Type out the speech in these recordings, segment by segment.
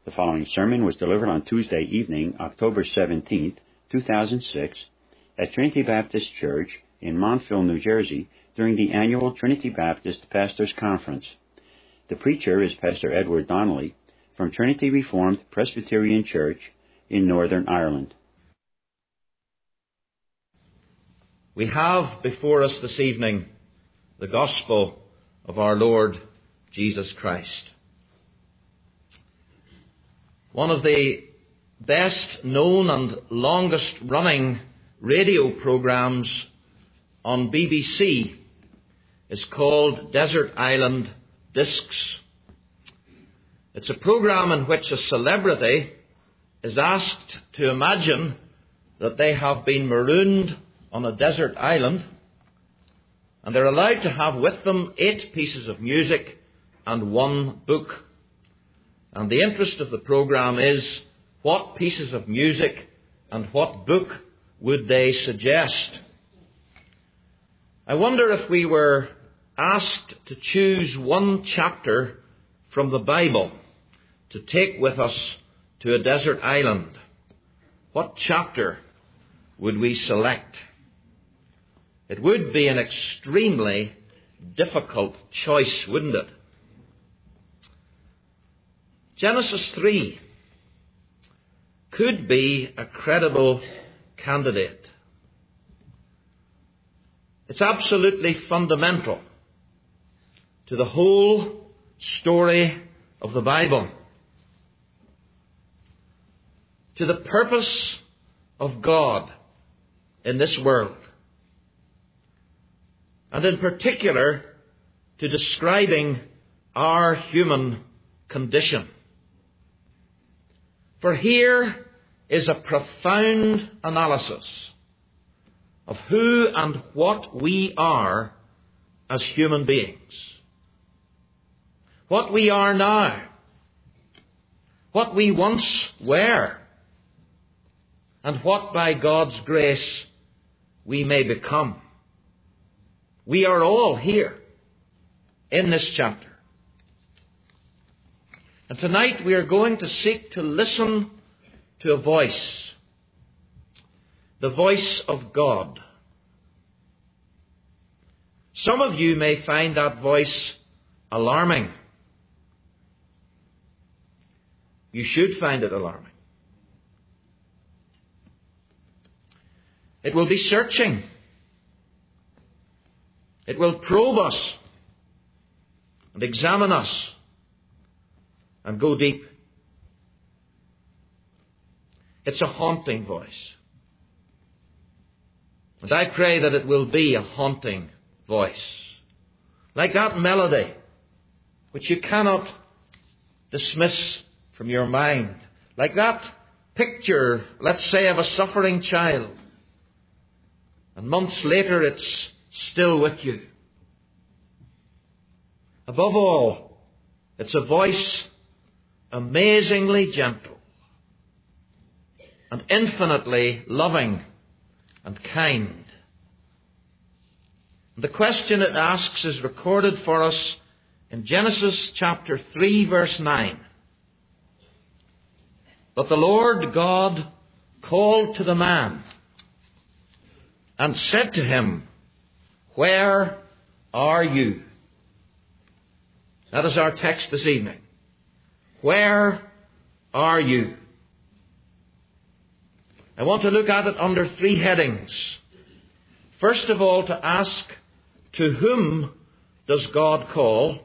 The following sermon was delivered on Tuesday evening, October 17th, 2006, at Trinity Baptist Church in Montville, New Jersey, during the annual Trinity Baptist Pastors Conference. The preacher is Pastor Edward Donnelly from Trinity Reformed Presbyterian Church in Northern Ireland. We have before us this evening the Gospel of our Lord Jesus Christ. One of the best known and longest running radio programs on BBC is called Desert Island Discs. It's a program in which a celebrity is asked to imagine that they have been marooned on a desert island, and they're allowed to have with them 8 pieces of music and 1 book. And the interest of the program is, what pieces of music and what book would they suggest? I wonder if we were asked to choose one chapter from the Bible to take with us to a desert island, what chapter would we select? It would be an extremely difficult choice, wouldn't it? Genesis 3 could be a credible candidate. It's absolutely fundamental to the whole story of the Bible, to the purpose of God in this world, and in particular to describing our human condition. For here is a profound analysis of who and what we are as human beings. What we are now. What we once were. And what by God's grace we may become. We are all here in this chapter. And tonight we are going to seek to listen to a voice. The voice of God. Some of you may find that voice alarming. You should find it alarming. It will be searching. It will probe us and examine us and go deep. It's a haunting voice. And I pray that it will be a haunting voice. Like that melody which you cannot dismiss from your mind. Like that picture, let's say, of a suffering child. And months later it's still with you. Above all, it's a voice amazingly gentle and infinitely loving and kind. The question it asks is recorded for us in Genesis chapter 3, verse 9. But the Lord God called to the man and said to him, "Where are you?" That is our text this evening. Where are you? I want to look at it under 3 headings. First of all, to ask, to whom does God call?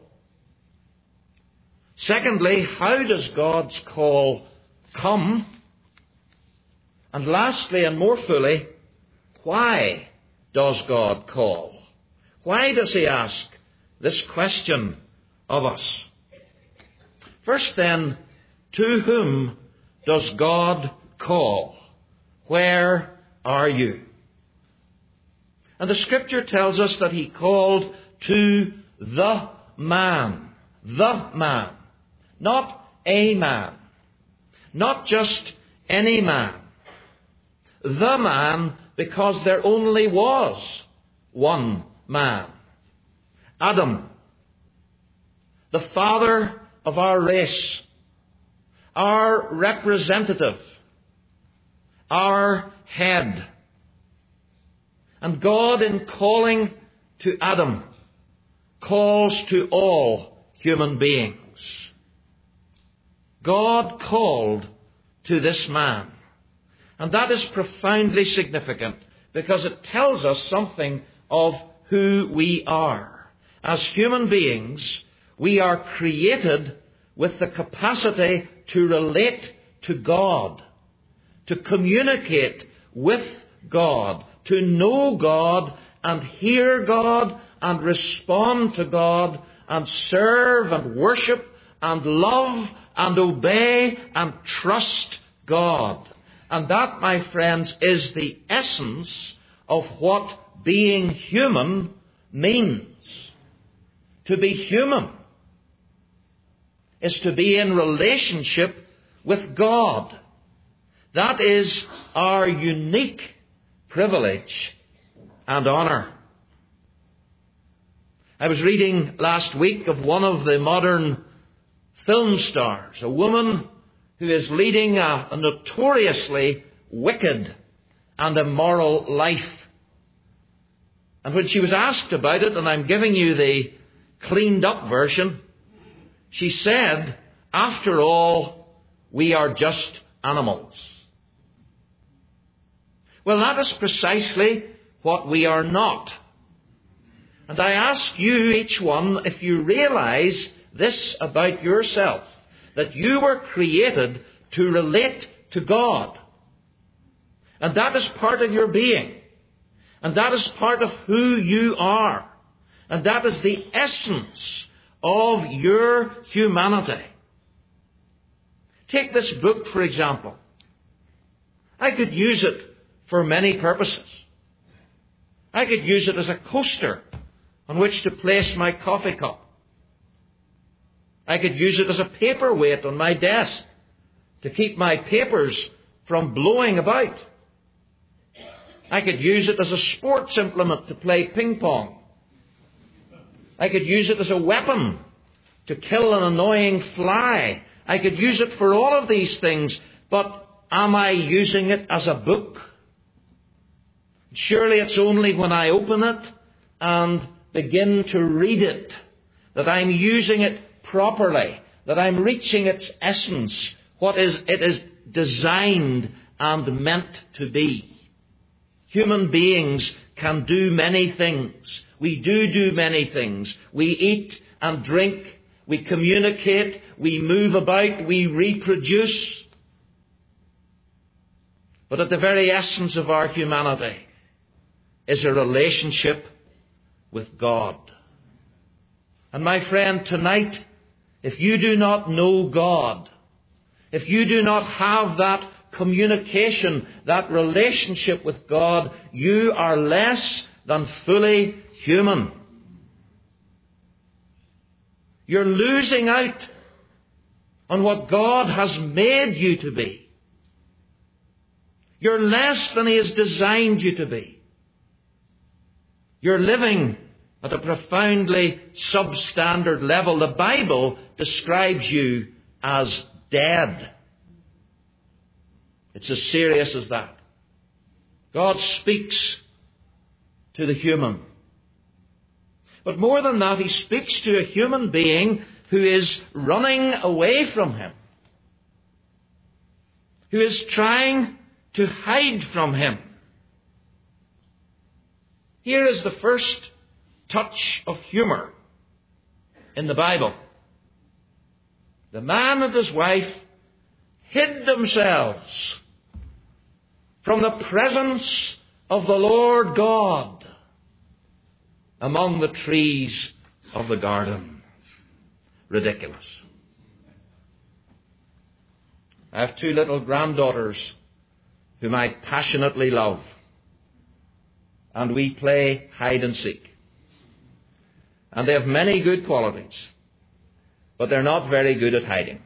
Secondly, how does God's call come? And lastly, and more fully, why does God call? Why does He ask this question of us? First then, to whom does God call? Where are you? And the Scripture tells us that He called to the man. The man. Not a man. Not just any man. The man, because there only was one man. Adam, the father of our race, our representative, our head. And God, in calling to Adam, calls to all human beings. God called to this man. And that is profoundly significant because it tells us something of who we are. As human beings, we are created with the capacity to relate to God, to communicate with God, to know God and hear God and respond to God and serve and worship and love and obey and trust God. And that, my friends, is the essence of what being human means. To be human is to be in relationship with God. That is our unique privilege and honour. I was reading last week of one of the modern film stars, a woman who is leading a notoriously wicked and immoral life. And when she was asked about it, and I'm giving you the cleaned up version, she said, "After all, we are just animals." Well, that is precisely what we are not. And I ask you, each one, if you realize this about yourself, that you were created to relate to God. And that is part of your being. And that is part of who you are. And that is the essence of your humanity. Take this book, for example. I could use it for many purposes. I could use it as a coaster on which to place my coffee cup. I could use it as a paperweight on my desk to keep my papers from blowing about. I could use it as a sports implement to play ping pong. I could use it as a weapon to kill an annoying fly. I could use it for all of these things, but am I using it as a book? Surely it's only when I open it and begin to read it that I'm using it properly, that I'm reaching its essence, what it is designed and meant to be. Human beings can do many things. We do many things. We eat and drink. We communicate. We move about. We reproduce. But at the very essence of our humanity is a relationship with God. And my friend, tonight, if you do not know God, if you do not have that communication, that relationship with God, you are less than fully human. You're losing out on what God has made you to be. You're less than He has designed you to be. You're living at a profoundly substandard level. The Bible describes you as dead. It's as serious as that. God speaks to the human. But more than that, He speaks to a human being who is running away from Him, who is trying to hide from Him. Here is the first touch of humour in the Bible. The man and his wife hid themselves from the presence of the Lord God among the trees of the garden. Ridiculous. I have two little granddaughters whom I passionately love, and we play hide and seek. And they have many good qualities, but they're not very good at hiding.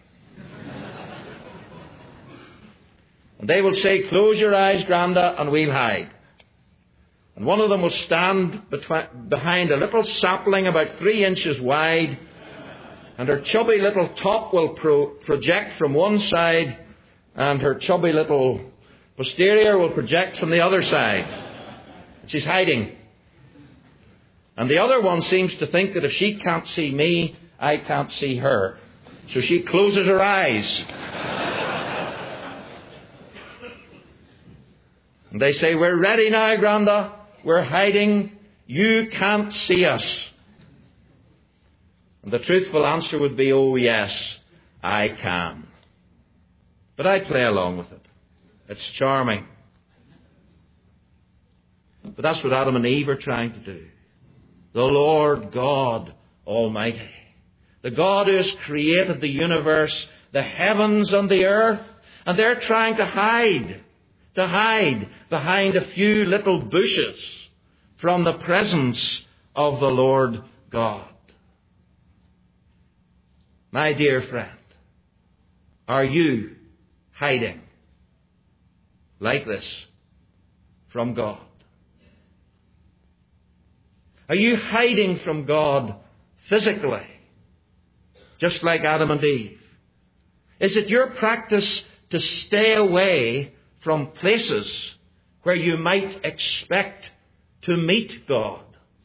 And they will say, "Close your eyes, Granda, and we'll hide." And one of them will stand behind a little sapling about 3 inches wide, And her chubby little top will project from one side, and her chubby little posterior will project from the other side. She's hiding. And the other one seems to think that if she can't see me, I can't see her. So she closes her eyes. And they say, "We're ready now, Granda. We're hiding. You can't see us." And the truthful answer would be, "Oh yes, I can." But I play along with it. It's charming. But that's what Adam and Eve are trying to do. The Lord God Almighty, the God who has created the universe, the heavens and the earth, and they're trying to hide behind a few little bushes from the presence of the Lord God. My dear friend, are you hiding like this from God? Are you hiding from God physically, just like Adam and Eve? Is it your practice to stay away from places where you might expect to meet God?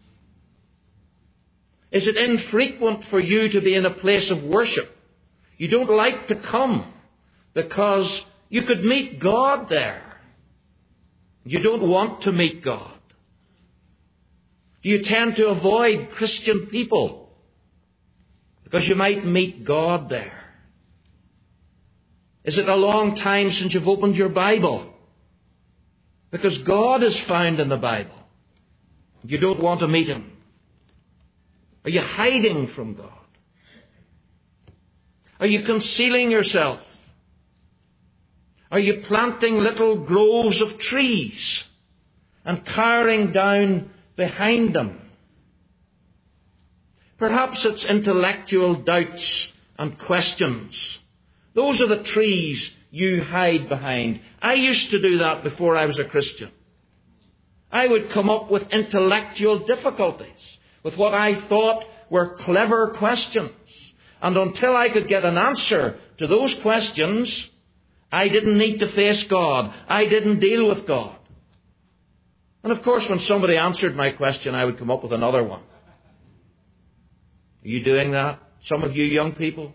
Is it infrequent for you to be in a place of worship? You don't like to come because you could meet God there. You don't want to meet God. Do you tend to avoid Christian people because you might meet God there? Is it a long time since you've opened your Bible because God is found in the Bible? You don't want to meet Him. Are you hiding from God? Are you concealing yourself? Are you planting little groves of trees and cowering down behind them? Perhaps it's intellectual doubts and questions. Those are the trees you hide behind. I used to do that before I was a Christian. I would come up with intellectual difficulties, with what I thought were clever questions. And until I could get an answer to those questions, I didn't need to face God. I didn't deal with God. And of course, when somebody answered my question, I would come up with another one. Are you doing that? Some of you young people?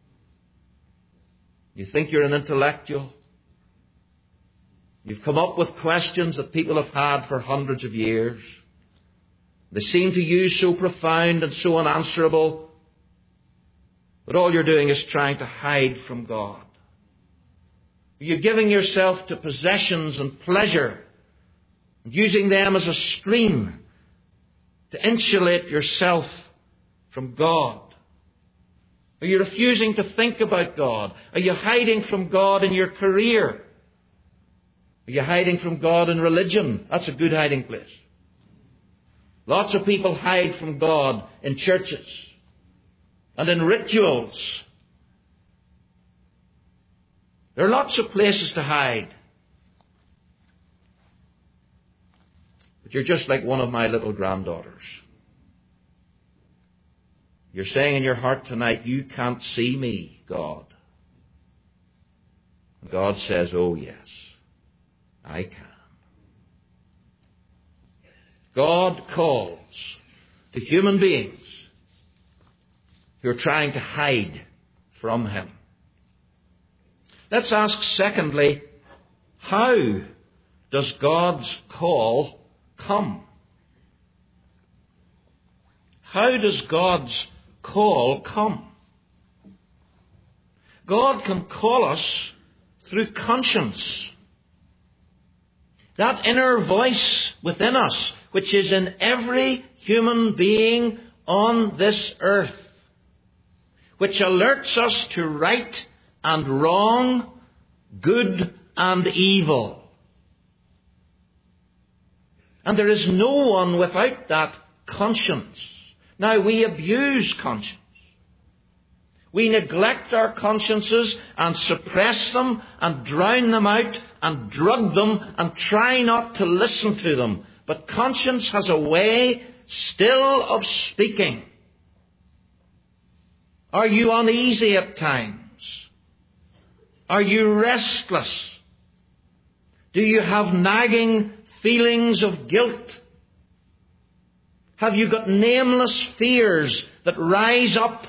You think you're an intellectual? You've come up with questions that people have had for hundreds of years. They seem to you so profound and so unanswerable, but all you're doing is trying to hide from God. You're giving yourself to possessions and pleasure, using them as a screen to insulate yourself from God. Are you refusing to think about God? Are you hiding from God in your career? Are you hiding from God in religion? That's a good hiding place. Lots of people hide from God in churches and in rituals. There are lots of places to hide. But you're just like one of my little granddaughters. You're saying in your heart tonight, "You can't see me, God." And God says, "Oh yes, I can." God calls to human beings who are trying to hide from Him. Let's ask secondly, how does God's call come? How does God's call come? God can call us through conscience. That inner voice within us, which is in every human being on this earth, which alerts us to right and wrong, good and evil. And there is no one without that conscience. Now, we abuse conscience. We neglect our consciences and suppress them and drown them out and drug them and try not to listen to them. But conscience has a way still of speaking. Are you uneasy at times? Are you restless? Do you have nagging feelings of guilt? Have you got nameless fears that rise up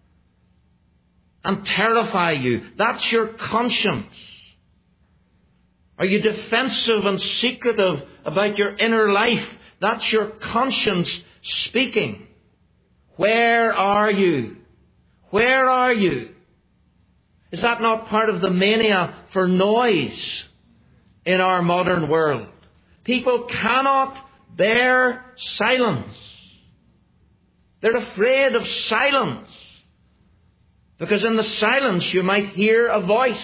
and terrify you? That's your conscience. Are you defensive and secretive about your inner life? That's your conscience speaking. Where are you? Where are you? Is that not part of the mania for noise in our modern world? People cannot bear silence. They're afraid of silence, because in the silence you might hear a voice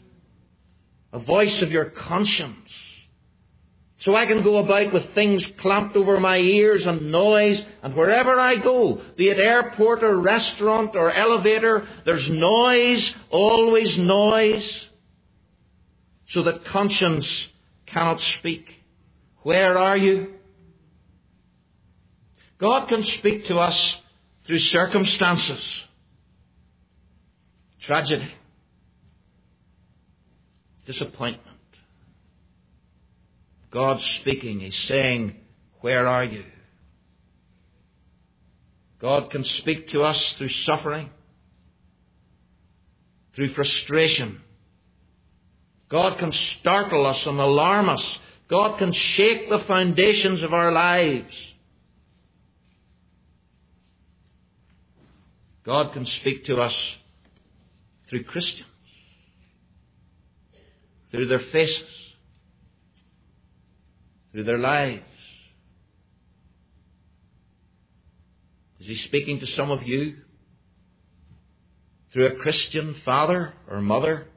of your conscience. So I can go about with things clamped over my ears and noise, and wherever I go, be it airport or restaurant or elevator, there's noise, always noise, so that conscience cannot speak. Where are you? God can speak to us through circumstances, tragedy, disappointment. God's speaking. He's saying, where are you? God can speak to us through suffering, through frustration. God can startle us and alarm us. God can shake the foundations of our lives. God can speak to us through Christians, through their faces, through their lives. Is He speaking to some of you through a Christian father or mother?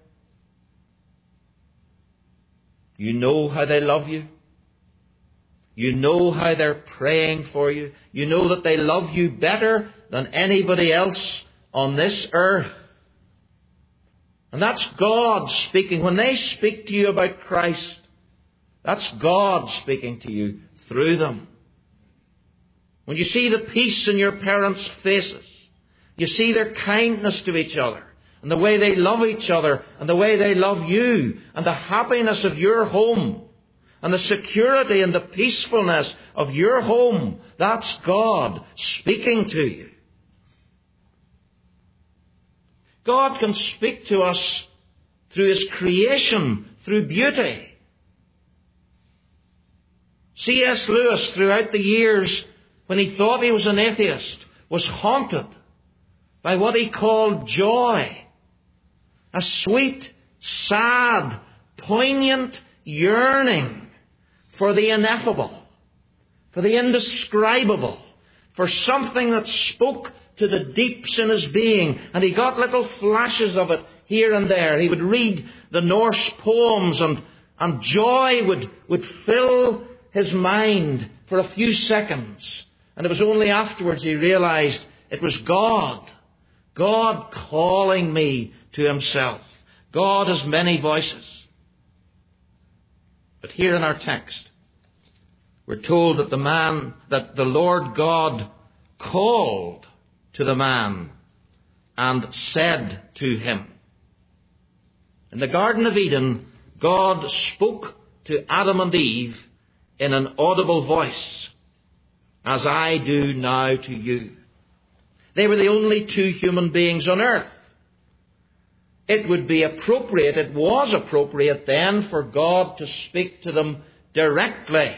You know how they love you. You know how they're praying for you. You know that they love you better than anybody else on this earth. And that's God speaking. When they speak to you about Christ, that's God speaking to you through them. When you see the peace in your parents' faces, you see their kindness to each other, and the way they love each other, and the way they love you, and the happiness of your home, and the security and the peacefulness of your home, that's God speaking to you. God can speak to us through His creation, through beauty. C.S. Lewis, throughout the years when he thought he was an atheist, was haunted by what he called joy. A sweet, sad, poignant yearning for the ineffable, for the indescribable, for something that spoke to the deeps in his being. And he got little flashes of it here and there. He would read the Norse poems, and joy would fill his mind for a few seconds. And it was only afterwards he realized it was God calling me to Himself. God has many voices. But here in our text, we're told that the Lord God called to the man and said to him. In the Garden of Eden, God spoke to Adam and Eve in an audible voice, as I do now to you. They were the only two human beings on earth. It was appropriate then for God to speak to them directly.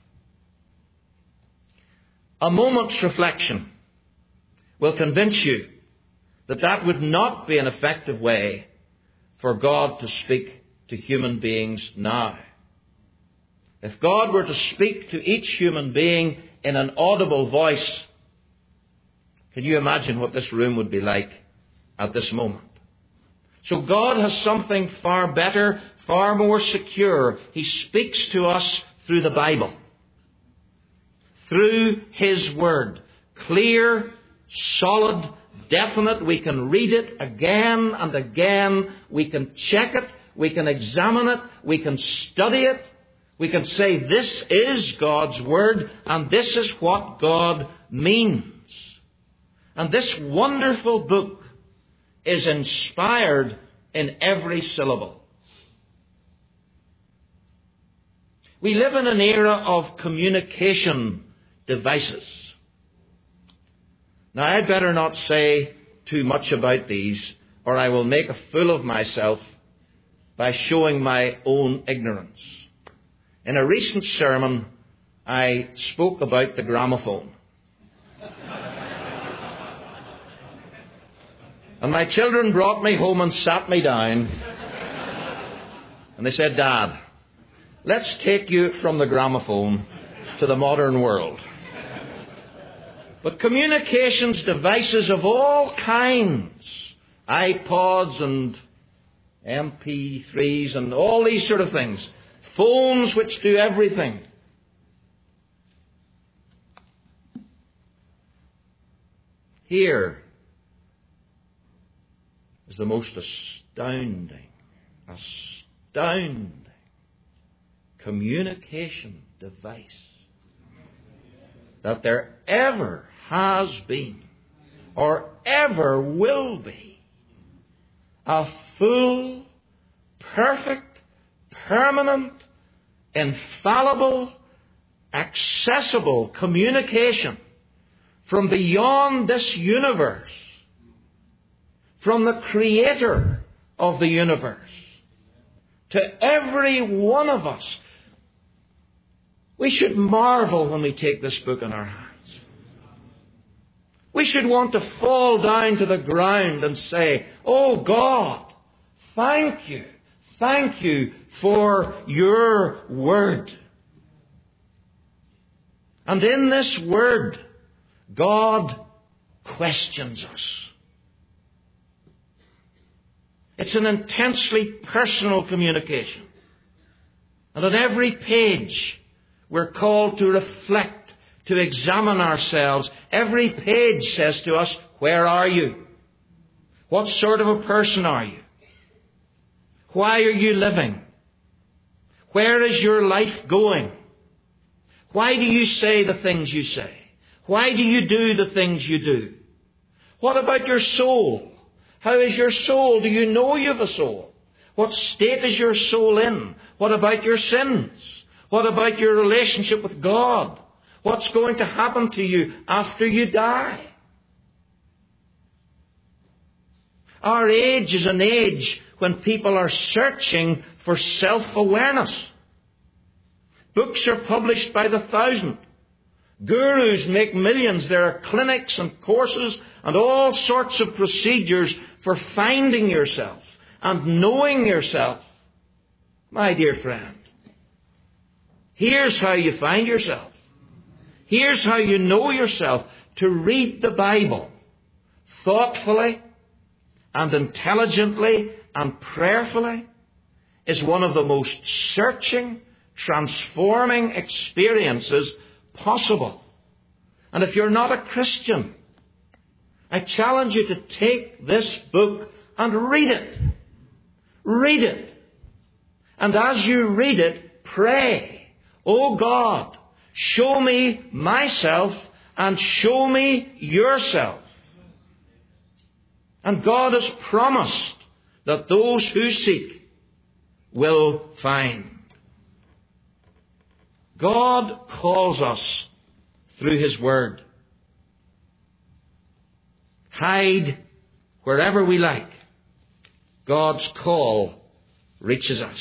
A moment's reflection will convince you that that would not be an effective way for God to speak to human beings now. If God were to speak to each human being in an audible voice, can you imagine what this room would be like at this moment? So God has something far better, far more secure. He speaks to us through the Bible, through His Word. Clear, solid, definite. We can read it again and again. We can check it. We can examine it. We can study it. We can say, this is God's Word, and this is what God means. And this wonderful book is inspired in every syllable. We live in an era of communication devices. Now, I'd better not say too much about these, or I will make a fool of myself by showing my own ignorance. In a recent sermon, I spoke about the gramophone. And my children brought me home and sat me down. And they said, "Dad, let's take you from the gramophone to the modern world." But communications devices of all kinds, iPods and MP3s and all these sort of things, phones which do everything. Here is the most astounding communication device that there ever has been or ever will be. A full, perfect, permanent, infallible, accessible communication from beyond this universe, from the Creator of the universe, to every one of us. We should marvel when we take this book in our hands. We should want to fall down to the ground and say, "Oh God, thank you for your word." And in this word, God questions us. It's an intensely personal communication. And on every page, we're called to reflect, to examine ourselves. Every page says to us, where are you? What sort of a person are you? Why are you living? Where is your life going? Why do you say the things you say? Why do you do the things you do? What about your soul? How is your soul? Do you know you have a soul? What state is your soul in? What about your sins? What about your relationship with God? What's going to happen to you after you die? Our age is an age when people are searching for self-awareness. Books are published by the thousand. Gurus make millions. There are clinics and courses and all sorts of procedures for finding yourself and knowing yourself. My dear friend, here's how you find yourself. Here's how you know yourself. To read the Bible thoughtfully and intelligently and prayerfully is one of the most searching, transforming experiences possible. And if you're not a Christian, I challenge you to take this book and read it. Read it. And as you read it, pray, "Oh God, show me myself and show me yourself." And God has promised that those who seek will find. God calls us through His Word. Hide wherever we like. God's call reaches us.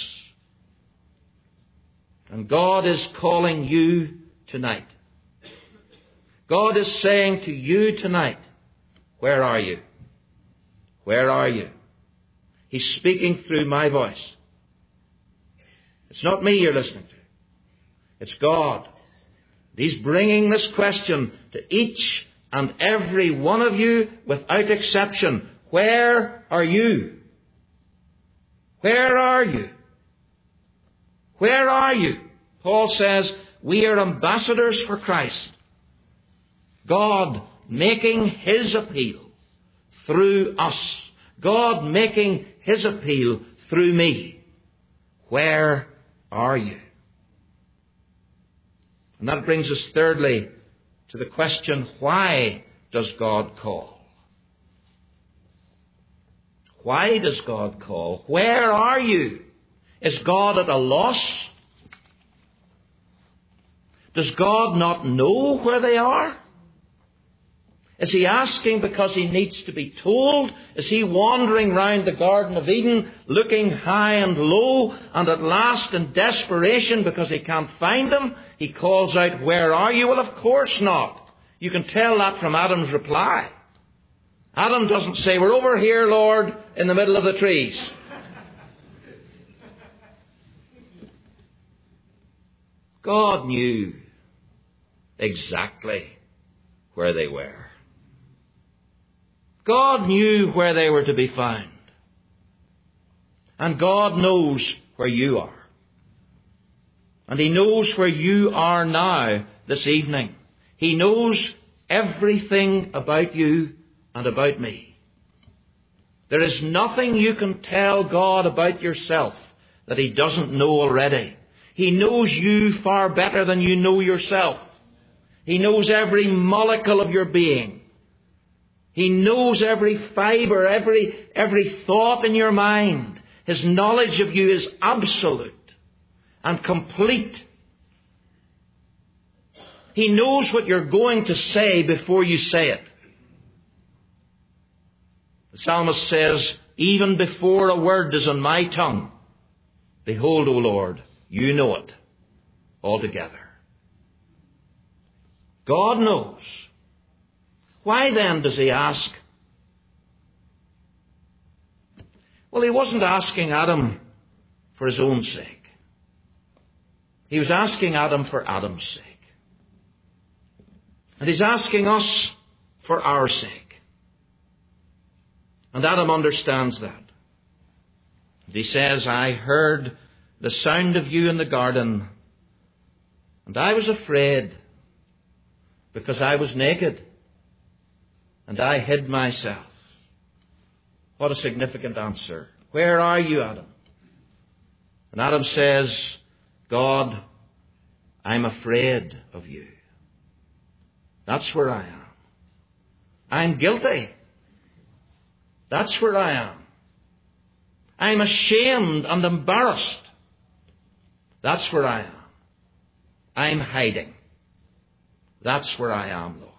And God is calling you tonight. God is saying to you tonight, where are you? Where are you? He's speaking through my voice. It's not me you're listening to. It's God. He's bringing this question to each and every one of you without exception. Where are you? Where are you? Where are you? Paul says we are ambassadors for Christ. God making His appeal through us. God making His appeal through me. Where are you? And that brings us thirdly to the question, why does God call? Why does God call? Where are you? Is God at a loss? Does God not know where they are? Is he asking because he needs to be told? Is he wandering round the Garden of Eden, looking high and low, and at last in desperation because he can't find them, he calls out, "Where are you?" Well, of course not. You can tell that from Adam's reply. Adam doesn't say, "We're over here, Lord, in the middle of the trees." God knew exactly where they were. God knew where they were to be found. And God knows where you are. And he knows where you are now this evening. He knows everything about you and about me. There is nothing you can tell God about yourself that he doesn't know already. He knows you far better than you know yourself. He knows every molecule of your being. He knows every fibre, every thought in your mind. His knowledge of you is absolute and complete. He knows what you're going to say before you say it. The psalmist says, "Even before a word is on my tongue, behold, O Lord, you know it altogether." God knows. Why then does he ask? Well, he wasn't asking Adam for his own sake. He was asking Adam for Adam's sake. And he's asking us for our sake. And Adam understands that. And he says, "I heard the sound of you in the garden, and I was afraid because I was naked, and I hid myself." What a significant answer. Where are you, Adam? And Adam says, "God, I'm afraid of you. That's where I am. I'm guilty. That's where I am. I'm ashamed and embarrassed. That's where I am. I'm hiding. That's where I am, Lord."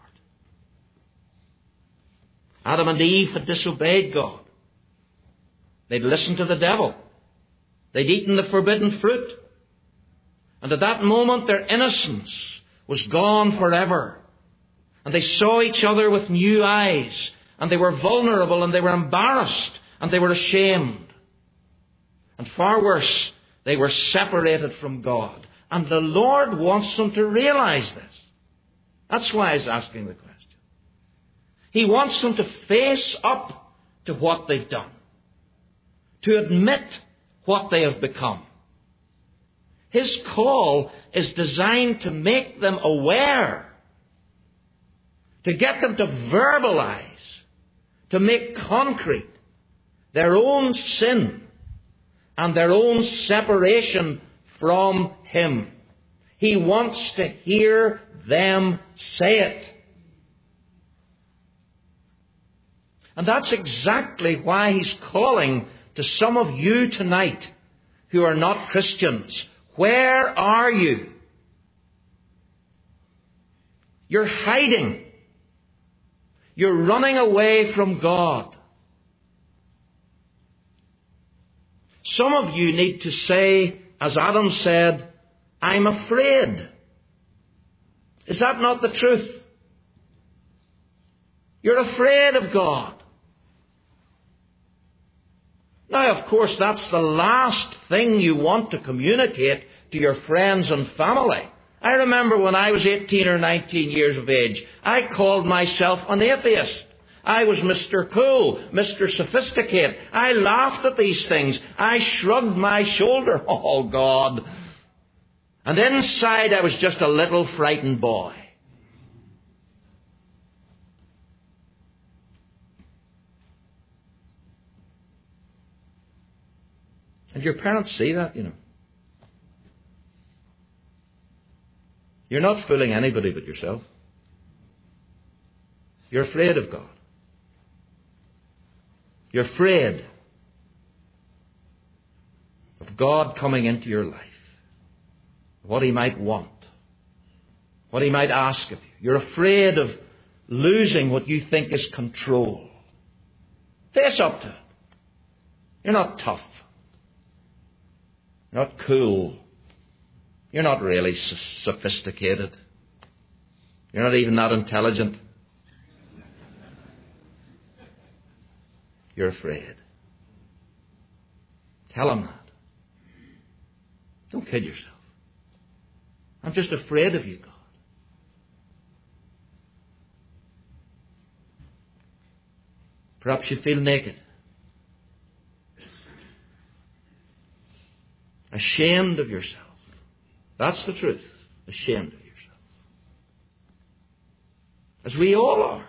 Adam and Eve had disobeyed God. They'd listened to the devil. They'd eaten the forbidden fruit. And at that moment, their innocence was gone forever. And they saw each other with new eyes. And they were vulnerable, and they were embarrassed, and they were ashamed. And far worse, they were separated from God. And the Lord wants them to realize this. That's why he's asking the question. He wants them to face up to what they've done, to admit what they have become. His call is designed to make them aware, to get them to verbalize, to make concrete their own sin and their own separation from him. He wants to hear them say it. And that's exactly why he's calling to some of you tonight who are not Christians. Where are you? You're hiding. You're running away from God. Some of you need to say, as Adam said, "I'm afraid." Is that not the truth? You're afraid of God. Now, of course, that's the last thing you want to communicate to your friends and family. I remember when I was 18 or 19 years of age, I called myself an atheist. I was Mr. Cool, Mr. Sophisticate. I laughed at these things. I shrugged my shoulder. Oh, God. And inside I was just a little frightened boy. And your parents see that, you know. You're not fooling anybody but yourself. You're afraid of God. You're afraid of God coming into your life. What He might want. What He might ask of you. You're afraid of losing what you think is control. Face up to it. You're not tough. You're not cool. You're not really sophisticated. You're not even that intelligent. You're afraid. Tell Him that. Don't kid yourself. I'm just afraid of you, God. Perhaps you feel naked. Ashamed of yourself. That's the truth. Ashamed of yourself. As we all are.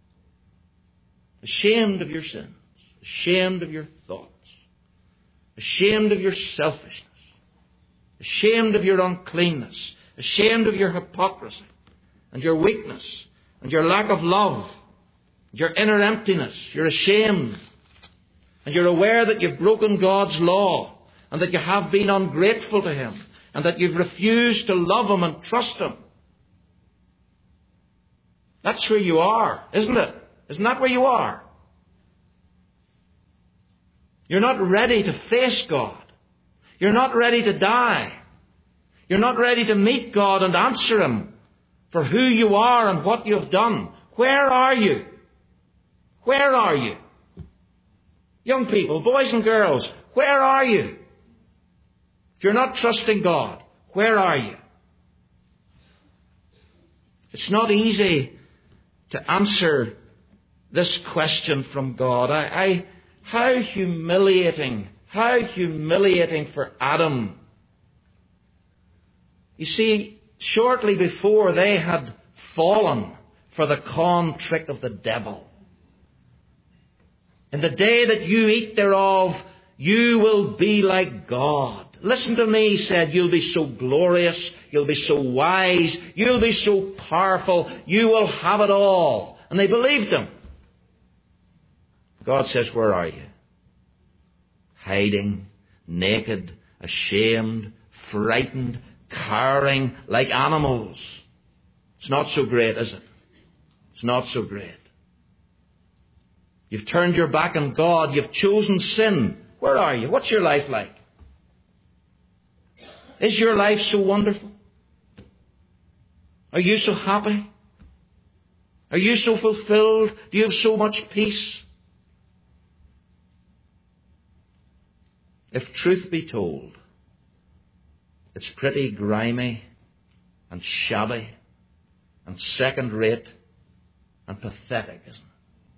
Ashamed of your sins. Ashamed of your thoughts. Ashamed of your selfishness. Ashamed of your uncleanness. Ashamed of your hypocrisy. And your weakness. And your lack of love. And your inner emptiness. You're ashamed. And you're aware that you've broken God's law. And that you have been ungrateful to Him. And that you've refused to love Him and trust Him. That's where you are, isn't it? Isn't that where you are? You're not ready to face God. You're not ready to die. You're not ready to meet God and answer Him for who you are and what you have done. Where are you? Where are you? Young people, boys and girls, where are you? If you're not trusting God, where are you? It's not easy to answer this question from God. How humiliating for Adam. You see, shortly before they had fallen for the con trick of the devil. In the day that you eat thereof, you will be like God. Listen to me, he said, you'll be so glorious, you'll be so wise, you'll be so powerful, you will have it all. And they believed him. God says, where are you? Hiding, naked, ashamed, frightened, cowering like animals. It's not so great, is it? It's not so great. You've turned your back on God. You've chosen sin. Where are you? What's your life like? Is your life so wonderful? Are you so happy? Are you so fulfilled? Do you have so much peace? If truth be told, it's pretty grimy and shabby and second-rate and pathetic, isn't it?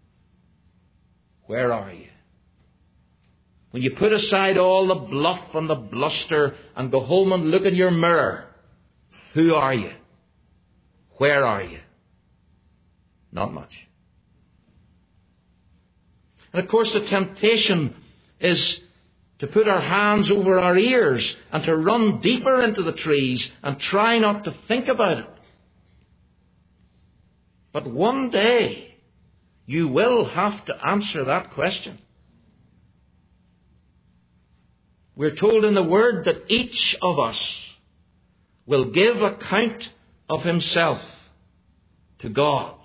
Where are you? When you put aside all the bluff and the bluster and go home and look in your mirror, who are you? Where are you? Not much. And of course the temptation is to put our hands over our ears and to run deeper into the trees and try not to think about it. But one day you will have to answer that question. We're told in the Word that each of us will give account of himself to God.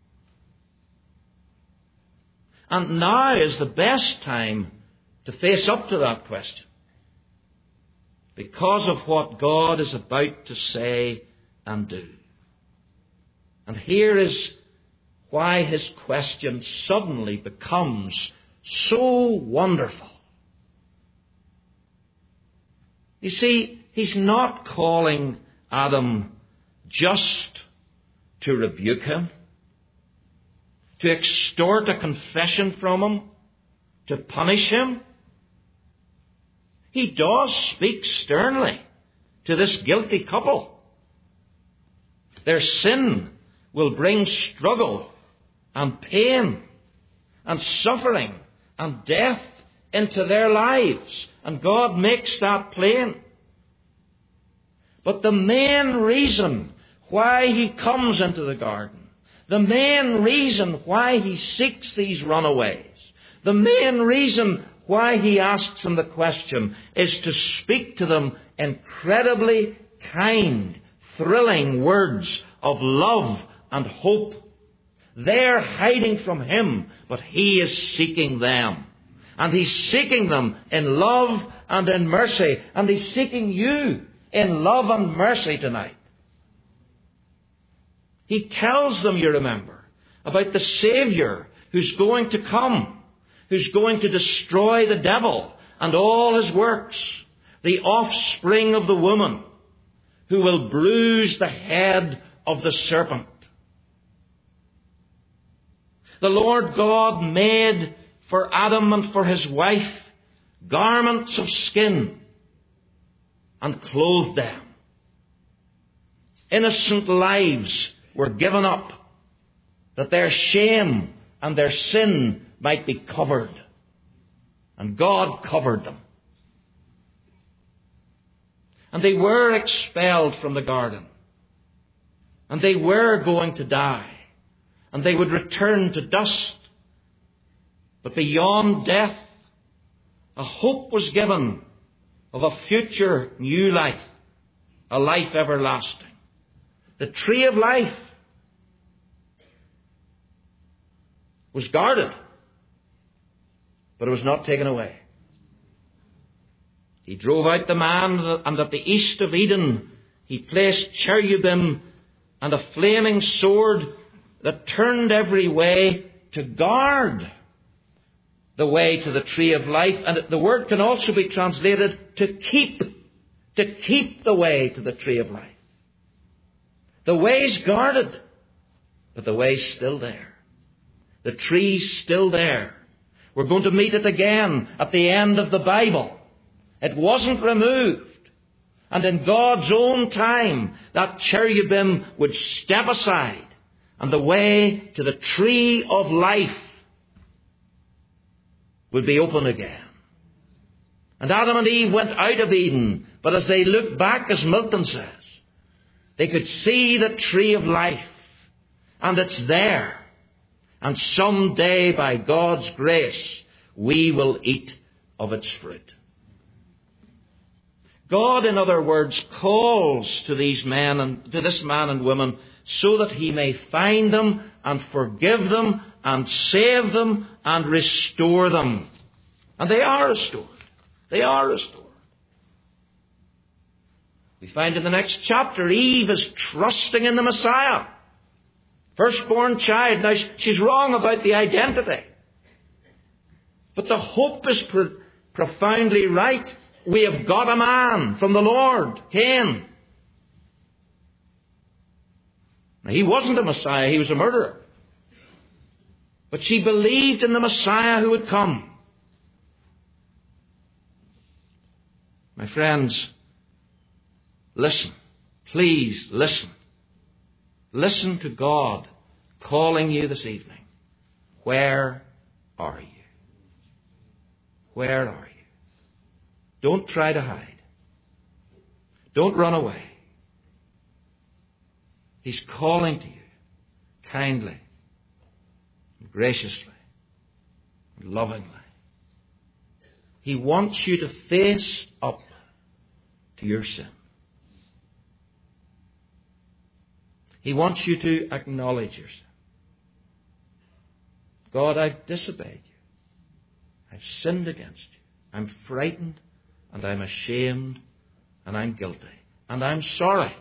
And now is the best time to face up to that question, because of what God is about to say and do. And here is why his question suddenly becomes so wonderful. You see, he's not calling Adam just to rebuke him, to extort a confession from him, to punish him. He does speak sternly to this guilty couple. Their sin will bring struggle and pain and suffering and death into their lives. And God makes that plain. But the main reason why he comes into the garden, the main reason why he seeks these runaways, the main reason why he asks them the question is to speak to them incredibly kind, thrilling words of love and hope. They're hiding from him, but he is seeking them. And he's seeking them in love and in mercy. And he's seeking you in love and mercy tonight. He tells them, you remember, about the Savior who's going to come, who's going to destroy the devil and all his works, the offspring of the woman, who will bruise the head of the serpent. The Lord God made for Adam and for his wife garments of skin and clothed them. Innocent lives were given up that their shame and their sin might be covered. And God covered them. And they were expelled from the garden. And they were going to die. And they would return to dust. But beyond death, a hope was given of a future new life, a life everlasting. The tree of life was guarded, but it was not taken away. He drove out the man, and at the east of Eden he placed cherubim and a flaming sword that turned every way to guard the way to the tree of life. And the word can also be translated to keep the way to the tree of life. The way's guarded, but the way's still there. The tree's still there. We're going to meet it again at the end of the Bible. It wasn't removed. And in God's own time, that cherubim would step aside, and the way to the tree of life would be open again. And Adam and Eve went out of Eden, but as they looked back, as Milton says, they could see the tree of life, and it's there. And someday, by God's grace, we will eat of its fruit. God, in other words, calls to these men and to this man and woman so that he may find them and forgive them and save them and restore them. And they are restored. They are restored. We find in the next chapter, Eve is trusting in the Messiah. Firstborn child. Now, she's wrong about the identity. But the hope is profoundly right. We have got a man from the Lord, Cain. Now, he wasn't a Messiah, he was a murderer. But she believed in the Messiah who would come. My friends, listen. Please listen. Listen to God calling you this evening. Where are you? Where are you? Don't try to hide. Don't run away. He's calling to you kindly, and graciously, and lovingly. He wants you to face up to your sin. He wants you to acknowledge your sin. God, I've disobeyed you. I've sinned against you. I'm frightened, and I'm ashamed, and I'm guilty, and I'm sorry.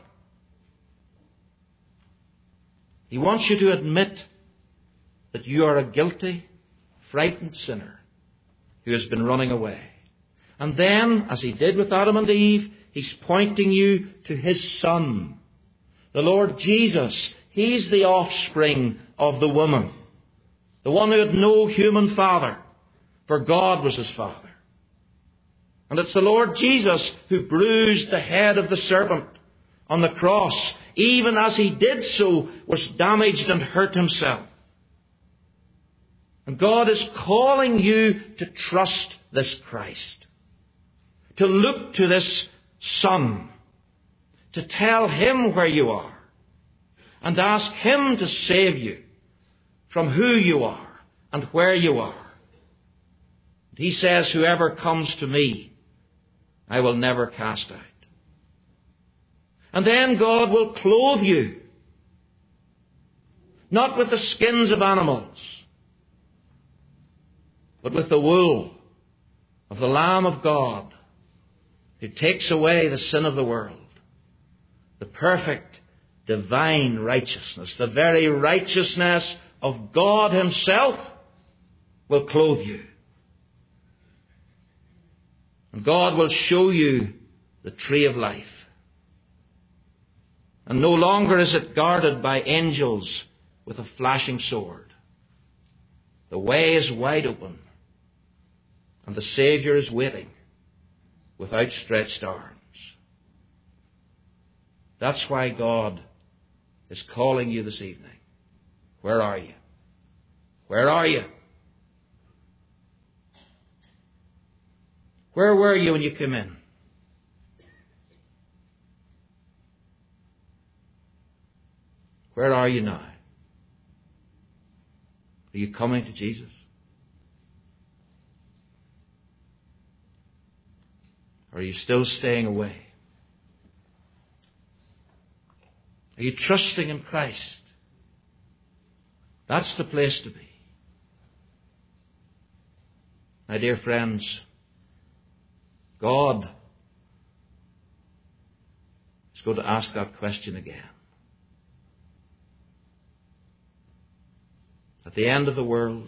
He wants you to admit that you are a guilty, frightened sinner who has been running away. And then, as he did with Adam and Eve, he's pointing you to his Son, the Lord Jesus. He's the offspring of the woman, the one who had no human father, for God was his father. And it's the Lord Jesus who bruised the head of the serpent on the cross, even as he did so, was damaged and hurt himself. And God is calling you to trust this Christ, to look to this Son, to tell him where you are, and ask him to save you from who you are and where you are. He says, whoever comes to me, I will never cast out. And then God will clothe you, not with the skins of animals, but with the wool of the Lamb of God, who takes away the sin of the world. The perfect divine righteousness, the very righteousness of God Himself, will clothe you. And God will show you the tree of life. And no longer is it guarded by angels with a flashing sword. The way is wide open, and the Saviour is waiting with outstretched arms. That's why God is calling you this evening. Where are you? Where are you? Where were you when you came in? Where are you now? Are you coming to Jesus? Or are you still staying away? Are you trusting in Christ? That's the place to be. My dear friends, God is going to ask that question again. At the end of the world,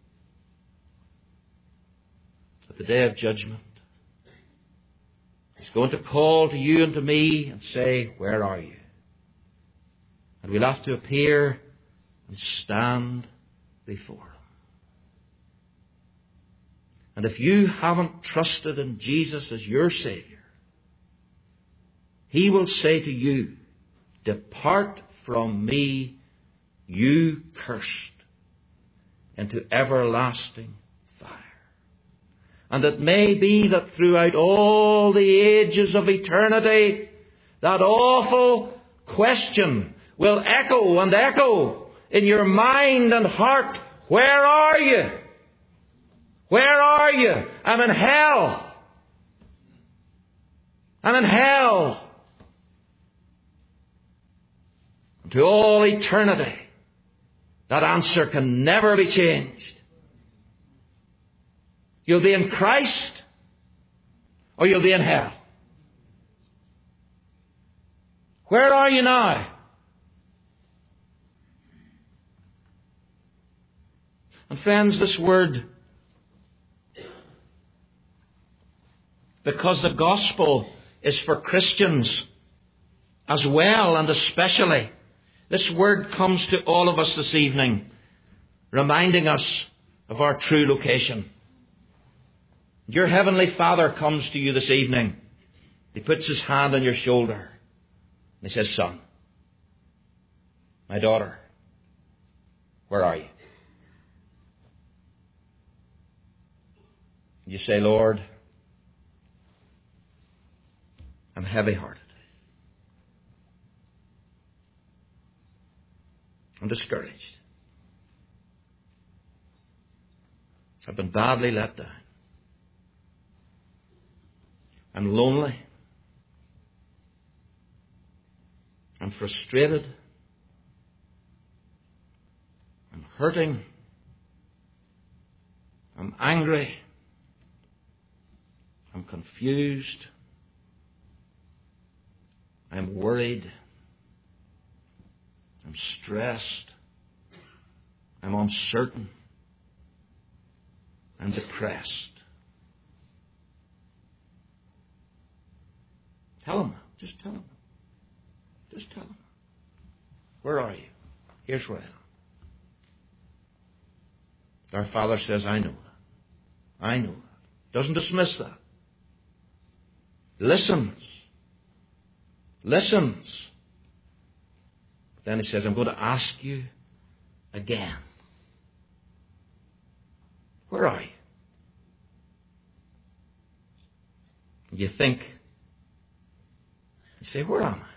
at the day of judgment, He's going to call to you and to me and say, where are you? And we'll have to appear and stand before Him. And if you haven't trusted in Jesus as your Saviour, He will say to you, depart from me, you cursed, into everlasting fire. And it may be that throughout all the ages of eternity, that awful question will echo and echo in your mind and heart. Where are you? Where are you? I'm in hell. I'm in hell. And to all eternity, that answer can never be changed. You'll be in Christ, or you'll be in hell. Where are you now? And friends, this word, because the gospel is for Christians as well and especially, this word comes to all of us this evening, reminding us of our true location. Your Heavenly Father comes to you this evening. He puts His hand on your shoulder and He says, son, my daughter, where are you? You say, Lord, I'm heavy-hearted. I'm discouraged. I've been badly let down. I'm lonely. I'm frustrated. I'm hurting. I'm angry. I'm confused. I'm worried. I'm stressed. I'm uncertain. I'm depressed. Tell Him. Just tell Him. Just tell Him. Where are you? Here's where I am. Our Father says, I know that. I know that. Doesn't dismiss that. Listens. Listens. But then He says, I'm going to ask you again. Where are you? You think, you say, where am I?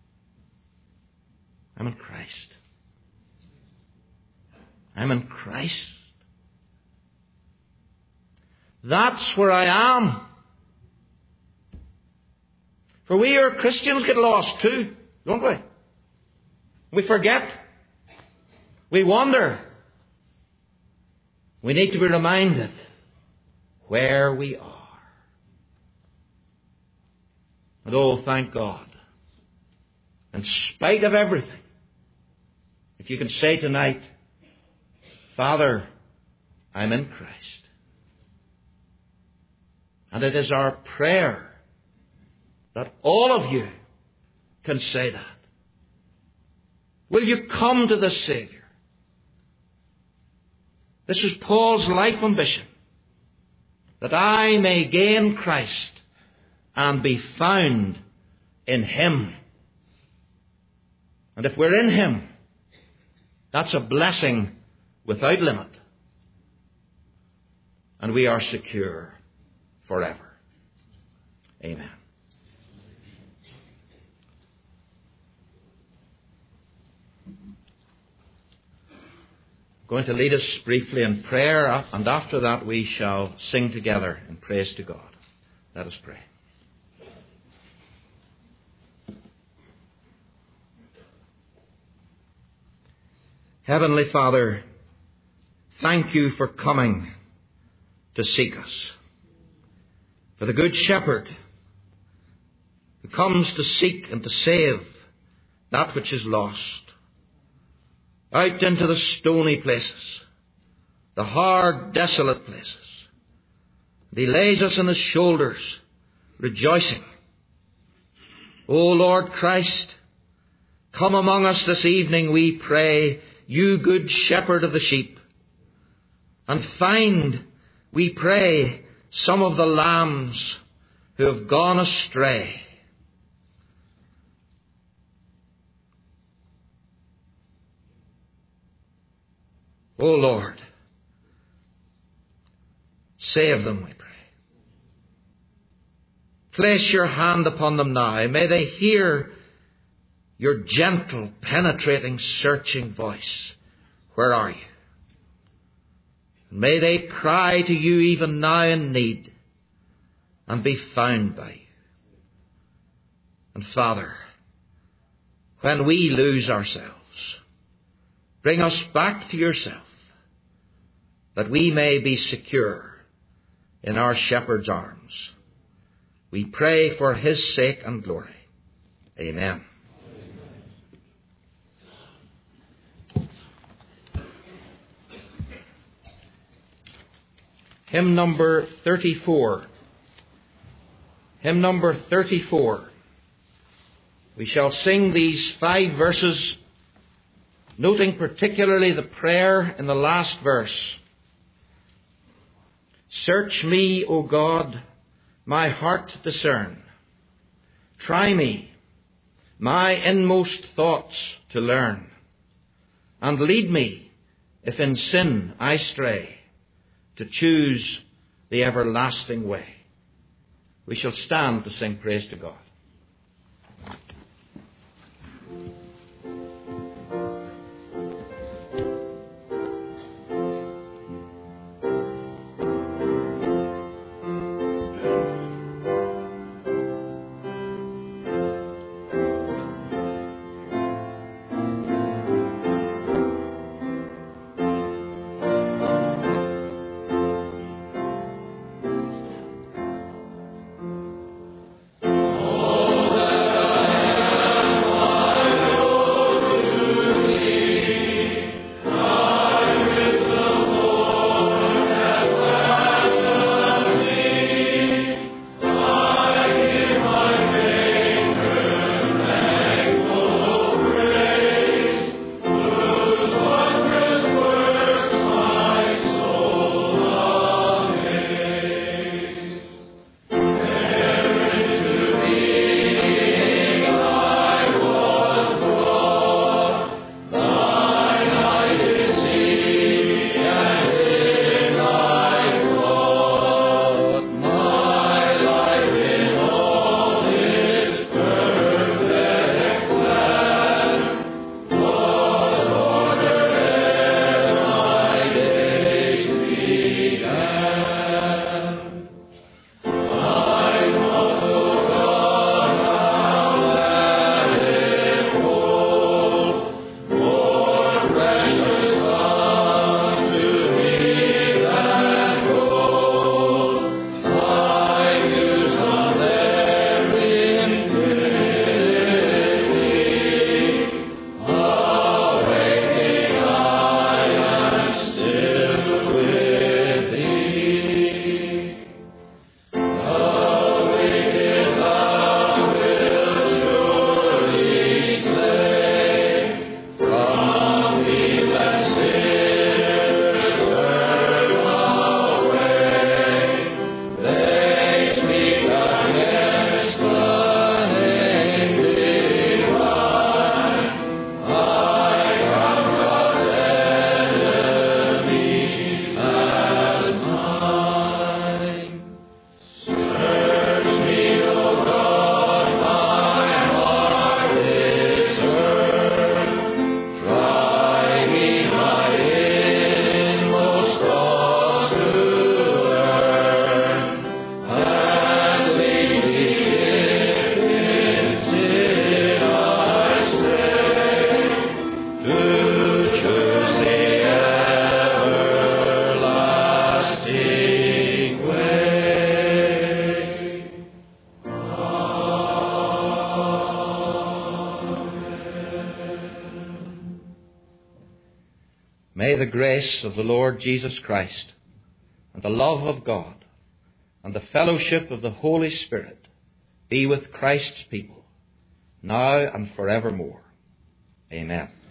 I'm in Christ. I'm in Christ. That's where I am. For we are Christians get lost too, don't we? We forget. We wander. We need to be reminded where we are. And oh, thank God. In spite of everything, if you can say tonight, Father, I'm in Christ. And it is our prayer that all of you can say that. Will you come to the Saviour? This is Paul's life ambition, that I may gain Christ and be found in Him. And if we're in Him, that's a blessing without limit. And we are secure forever. Amen. I'm going to lead us briefly in prayer, and after that we shall sing together in praise to God. Let us pray. Heavenly Father, thank you for coming to seek us. For the Good Shepherd who comes to seek and to save that which is lost. Out into the stony places, the hard, desolate places. And He lays us on His shoulders, rejoicing. O Lord Christ, come among us this evening, we pray, you Good Shepherd of the sheep, and find, we pray, some of the lambs who have gone astray. O Lord, save them, we pray. Place your hand upon them now. May they hear your gentle, penetrating, searching voice. Where are you? May they cry to you even now in need and be found by you. And Father, when we lose ourselves, bring us back to yourself, that we may be secure in our shepherd's arms. We pray for His sake and glory. Amen. Hymn number 34. Hymn number 34. We shall sing these 5 verses, noting particularly the prayer in the last verse. Search me, O God, my heart discern. Try me, my inmost thoughts to learn. And lead me, if in sin I stray, to choose the everlasting way. We shall stand to sing praise to God. Oh the grace of the Lord Jesus Christ, and the love of God, and the fellowship of the Holy Spirit be with Christ's people, now and forevermore. Amen.